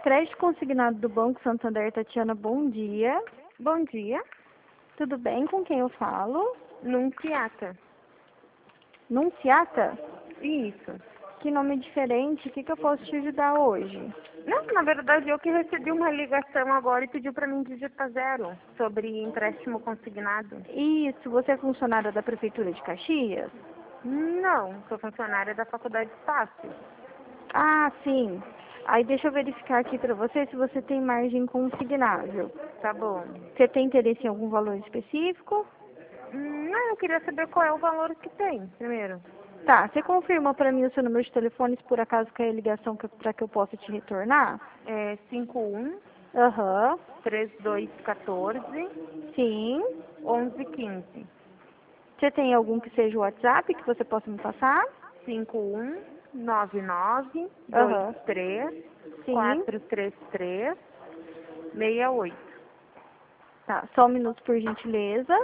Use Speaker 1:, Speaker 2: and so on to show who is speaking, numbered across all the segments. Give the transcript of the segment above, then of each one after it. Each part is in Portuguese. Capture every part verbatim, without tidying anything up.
Speaker 1: Crédito consignado do Banco Santander, Tatiana, bom dia.
Speaker 2: Bom dia.
Speaker 1: Tudo bem? Com quem eu falo?
Speaker 2: Nunciata.
Speaker 1: Nunciata?
Speaker 2: Isso.
Speaker 1: Que nome diferente. O que, que eu posso te ajudar hoje?
Speaker 2: Não, na verdade eu que recebi uma ligação agora e pediu para mim digitar zero sobre empréstimo consignado.
Speaker 1: Isso, você é funcionária da Prefeitura de Caxias?
Speaker 2: Não, sou funcionária da Faculdade Estácio.
Speaker 1: Ah, sim. Aí deixa eu verificar aqui para você se você tem margem consignável.
Speaker 2: Tá bom.
Speaker 1: Você tem interesse em algum valor específico?
Speaker 2: Hum, Não, eu queria saber qual é o valor que tem, primeiro.
Speaker 1: Tá, você confirma para mim o seu número de telefone, se por acaso cair a ligação para que eu possa te retornar?
Speaker 2: É cinco um,
Speaker 1: Aham,
Speaker 2: três dois um quatro,
Speaker 1: sim.
Speaker 2: onze quinze.
Speaker 1: Você tem algum que seja o WhatsApp que você possa me passar?
Speaker 2: cinco um, nove nove, dois
Speaker 1: Aham,
Speaker 2: três,
Speaker 1: sim.
Speaker 2: quatro três três, seis oito.
Speaker 1: Tá, só um minuto por gentileza.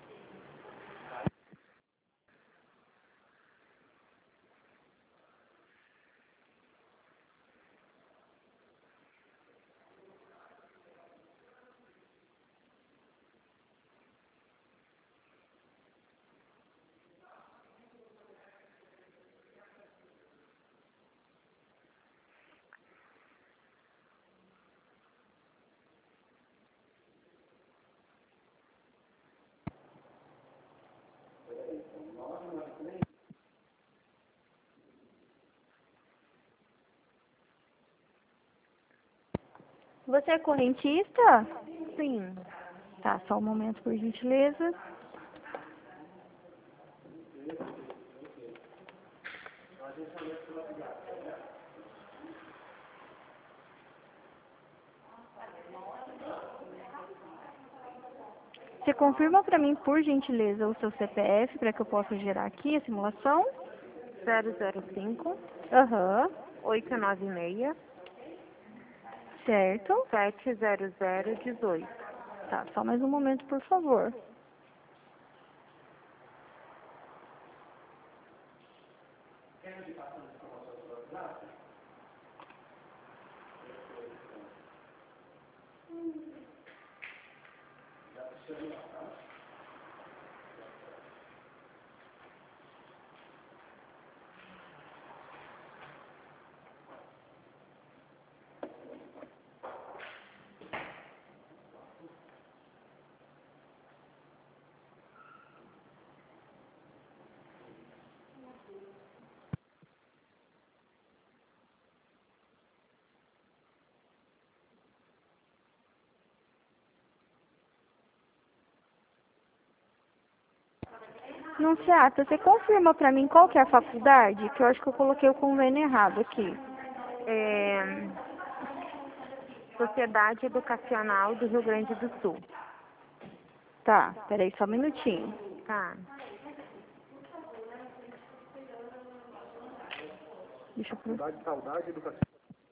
Speaker 1: Você é correntista?
Speaker 2: Sim.
Speaker 1: Tá, só um momento por gentileza. Você confirma para mim, por gentileza, o seu C P F para que eu possa gerar aqui a simulação?
Speaker 2: zero zero cinco,
Speaker 1: Aham,
Speaker 2: oito nove seis,
Speaker 1: certo.
Speaker 2: sete zero zero um oito.
Speaker 1: Tá, só mais um momento, por favor. Nunciata, você confirma para mim qual que é a faculdade? Que eu acho que eu coloquei o convênio errado aqui.
Speaker 2: É, Sociedade Educacional do Rio Grande do Sul.
Speaker 1: Tá, peraí só um minutinho.
Speaker 2: Tá.
Speaker 1: Deixa eu...
Speaker 3: Saudade Educacional.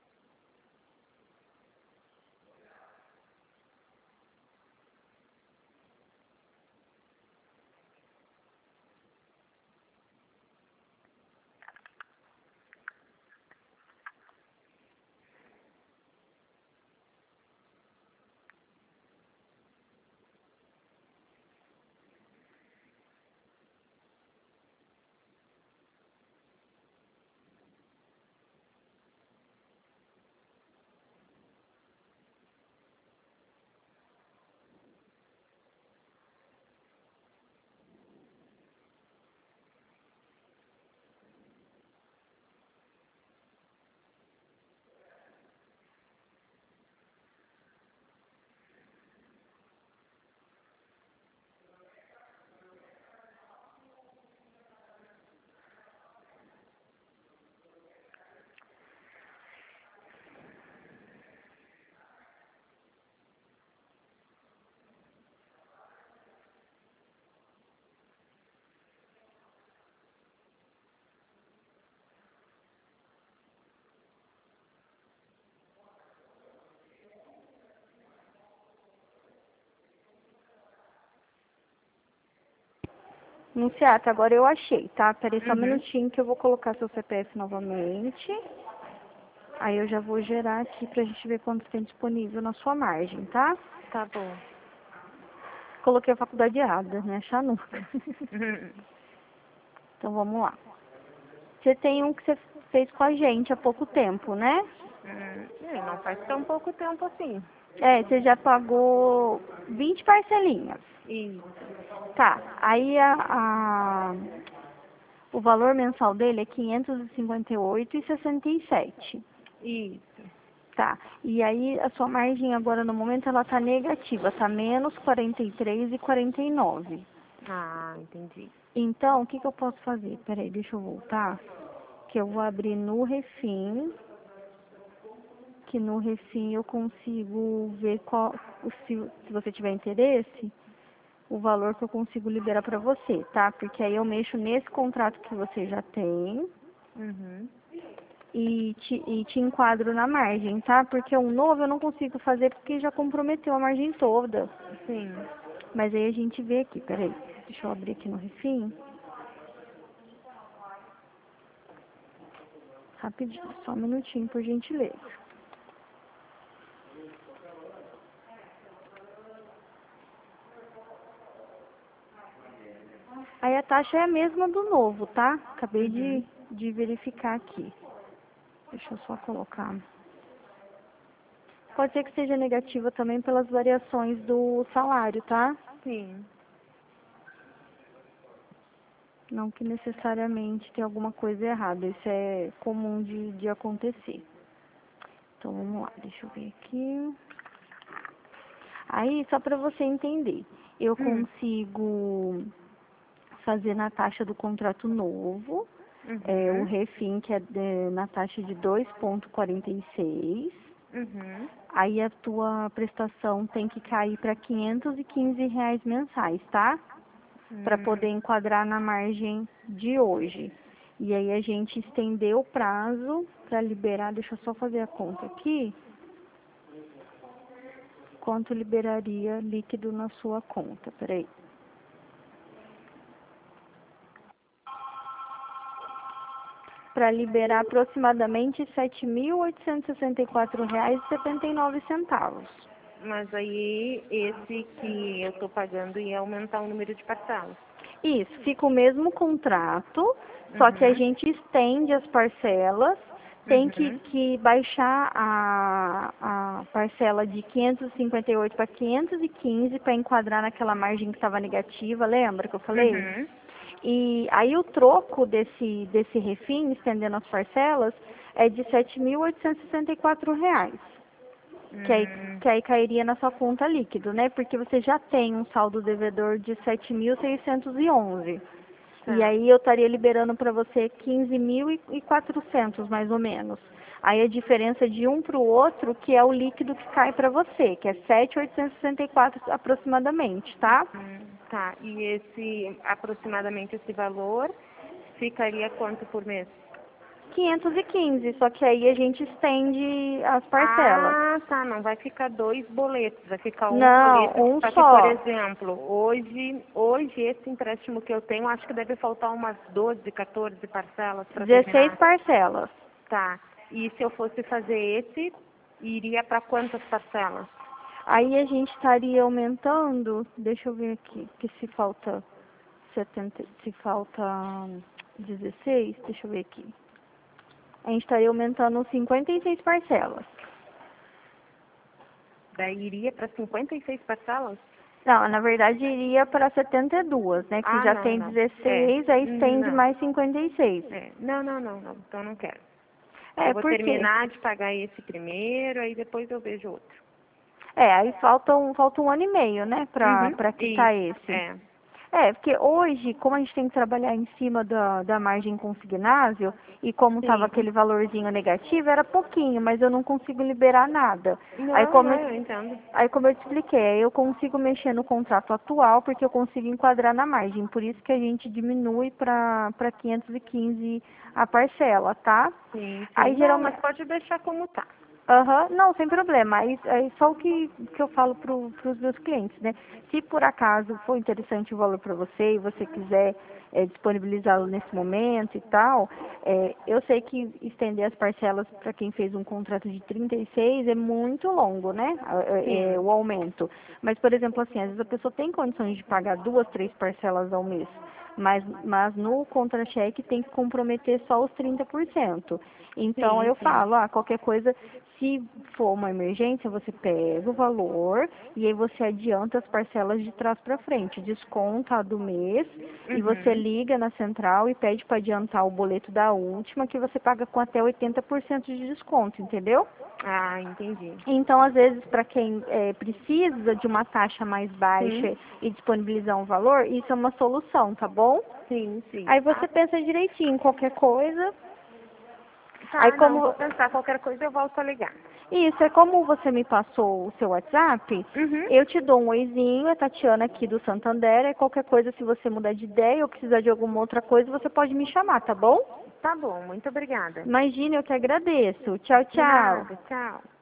Speaker 1: Nunciata, agora eu achei, tá? Peraí só um
Speaker 2: Uhum.
Speaker 1: minutinho que eu vou colocar seu C P F novamente. Aí eu já vou gerar aqui pra gente ver quanto tem disponível na sua margem, tá?
Speaker 2: Tá bom.
Speaker 1: Coloquei a faculdade errada, né? Achar nunca. Então vamos lá. Você tem um que você fez com a gente há pouco tempo, né?
Speaker 2: Hum, é, não faz tão pouco tempo assim.
Speaker 1: É, você já pagou vinte parcelinhas.
Speaker 2: Isso.
Speaker 1: Tá, aí a, a- o valor mensal dele é quinhentos e cinquenta e oito reais e sessenta e sete.
Speaker 2: Isso.
Speaker 1: Tá, e aí a sua margem agora no momento ela tá negativa, tá menos quarenta e três reais e quarenta e nove.
Speaker 2: Ah, entendi.
Speaker 1: Então, o que que eu posso fazer? Peraí, deixa eu voltar. Que eu vou abrir no Refim, que no Refim eu consigo ver qual, o- se, se você tiver interesse, o valor que eu consigo liberar para você, tá? Porque aí eu mexo nesse contrato que você já tem
Speaker 2: Uhum.
Speaker 1: e te, e te enquadro na margem, tá? Porque um novo eu não consigo fazer porque já comprometeu a margem toda.
Speaker 2: Sim.
Speaker 1: Mas aí a gente vê aqui, peraí. Deixa eu abrir aqui no Refim. Rapidinho, só um minutinho, por gentileza. Aí a taxa é a mesma do novo, tá? Acabei
Speaker 2: Uhum.
Speaker 1: de, de verificar aqui. Deixa eu só colocar. Pode ser que seja negativa também pelas variações do salário, tá?
Speaker 2: Sim.
Speaker 1: Não que necessariamente tem alguma coisa errada. Isso é comum de, de acontecer. Então vamos lá, deixa eu ver aqui. Aí, só para você entender, eu
Speaker 2: Hum.
Speaker 1: consigo fazer na taxa do contrato novo,
Speaker 2: Uhum.
Speaker 1: é, o Refim, que é de- na taxa de dois vírgula quarenta e seis.
Speaker 2: Uhum.
Speaker 1: Aí a tua prestação tem que cair para quinhentos e quinze reais mensais, tá? Para
Speaker 2: Hum.
Speaker 1: poder enquadrar na margem de hoje. E aí a gente estendeu o prazo para liberar, deixa eu só fazer a conta aqui, quanto liberaria líquido na sua conta. Peraí. Para liberar aproximadamente sete mil oitocentos e sessenta e quatro reais e setenta e nove centavos.
Speaker 2: Mas aí esse que eu tô pagando ia aumentar o número de parcelas.
Speaker 1: Isso, fica o mesmo contrato, só que a
Speaker 2: Uhum.
Speaker 1: gente estende as parcelas, tem que,
Speaker 2: Uhum.
Speaker 1: que baixar a, a parcela de quinhentos e cinquenta e oito para quinhentos e quinze para enquadrar naquela margem que estava negativa, lembra que eu falei?
Speaker 2: Uhum.
Speaker 1: E aí o troco desse, desse refim, estendendo as parcelas, é de sete mil oitocentos e sessenta e quatro reais. Que aí,
Speaker 2: Hum.
Speaker 1: que aí cairia na sua conta líquido, né? Porque você já tem um saldo devedor de sete mil seiscentos e onze. E
Speaker 2: Tá.
Speaker 1: aí eu estaria liberando para você quinze mil e quatrocentos, mais ou menos. Aí a diferença de um para o outro, que é o líquido que cai para você, que é sete mil oitocentos e sessenta e quatro aproximadamente, tá?
Speaker 2: Hum. Tá. E esse, aproximadamente esse valor, ficaria quanto por mês?
Speaker 1: quinhentos e quinze, só que aí a gente estende as parcelas.
Speaker 2: Ah, tá. Não vai ficar dois boletos, vai ficar um
Speaker 1: Não,
Speaker 2: boleto.
Speaker 1: um
Speaker 2: Só que, por
Speaker 1: só.
Speaker 2: exemplo, hoje, hoje esse empréstimo que eu tenho, acho que deve faltar umas doze, quatorze parcelas para
Speaker 1: dezesseis
Speaker 2: terminar.
Speaker 1: parcelas.
Speaker 2: Tá. E se eu fosse fazer esse, iria para quantas parcelas?
Speaker 1: Aí a gente estaria aumentando, deixa eu ver aqui, que se falta setenta, se falta dezesseis, deixa eu ver aqui. A gente estaria aumentando cinquenta e seis parcelas.
Speaker 2: Daí iria para cinquenta e seis parcelas?
Speaker 1: Não, na verdade iria para setenta e dois, né? Que
Speaker 2: Ah,
Speaker 1: já
Speaker 2: não,
Speaker 1: tem
Speaker 2: não. É.
Speaker 1: dezesseis, aí estende
Speaker 2: Não.
Speaker 1: mais cinquenta e seis.
Speaker 2: É. Não, não, não, não. Então não quero. Eu
Speaker 1: É,
Speaker 2: vou
Speaker 1: porque
Speaker 2: terminar de pagar esse primeiro, aí depois eu vejo outro.
Speaker 1: É, aí falta um, falta um ano e meio, né, pra,
Speaker 2: Uhum.
Speaker 1: pra quitar
Speaker 2: Isso.
Speaker 1: esse.
Speaker 2: É.
Speaker 1: É, porque hoje, como a gente tem que trabalhar em cima da, da margem consignável, e como estava
Speaker 2: Sim.
Speaker 1: aquele valorzinho negativo, era pouquinho, mas eu não consigo liberar nada. Aí
Speaker 2: Não,
Speaker 1: como
Speaker 2: não,
Speaker 1: eu,
Speaker 2: eu entendo.
Speaker 1: aí como eu te expliquei, aí eu consigo mexer no contrato atual, porque eu consigo enquadrar na margem. Por isso que a gente diminui para para quinhentos e quinze a parcela, tá?
Speaker 2: Sim, sim.
Speaker 1: Aí
Speaker 2: Não, mas
Speaker 1: geralmente,
Speaker 2: pode deixar como tá.
Speaker 1: Aham, não, sem problema. Aí, aí só o que, que eu falo para os meus clientes, né? Se por acaso for interessante o valor para você e você quiser é, disponibilizá-lo nesse momento e tal, é, eu sei que estender as parcelas para quem fez um contrato de trinta e seis é muito longo, né? É, é,
Speaker 2: Sim.
Speaker 1: o aumento. Mas, por exemplo, assim, às vezes a pessoa tem condições de pagar duas, três parcelas ao mês. Mas, mas no contra-cheque tem que comprometer só os trinta por cento. Então
Speaker 2: Sim,
Speaker 1: eu
Speaker 2: sim.
Speaker 1: falo, ah, qualquer coisa, se for uma emergência, você pega o valor e aí você adianta as parcelas de trás para frente, desconta a do mês e você
Speaker 2: Uhum.
Speaker 1: liga na central e pede para adiantar o boleto da última, que você paga com até oitenta por cento de desconto, entendeu?
Speaker 2: Ah, entendi.
Speaker 1: Então, às vezes, para quem é, precisa de uma taxa mais
Speaker 2: Sim,
Speaker 1: baixa e disponibilizar um valor, isso é uma solução, tá bom?
Speaker 2: sim, sim.
Speaker 1: Aí
Speaker 2: Ah,
Speaker 1: você pensa direitinho, qualquer coisa. Aí
Speaker 2: tá, não,
Speaker 1: como
Speaker 2: vou pensar. Qualquer coisa eu volto a ligar.
Speaker 1: isso, é como você me passou o seu WhatsApp,
Speaker 2: Uhum.
Speaker 1: eu te dou um oizinho, a Tatiana aqui do Santander, e qualquer coisa, se você mudar de ideia ou precisar de alguma outra coisa, você pode me chamar, tá bom?
Speaker 2: Tá bom, muito obrigada.
Speaker 1: Imagina, eu que agradeço. Tchau,
Speaker 2: De
Speaker 1: tchau.
Speaker 2: nada, tchau.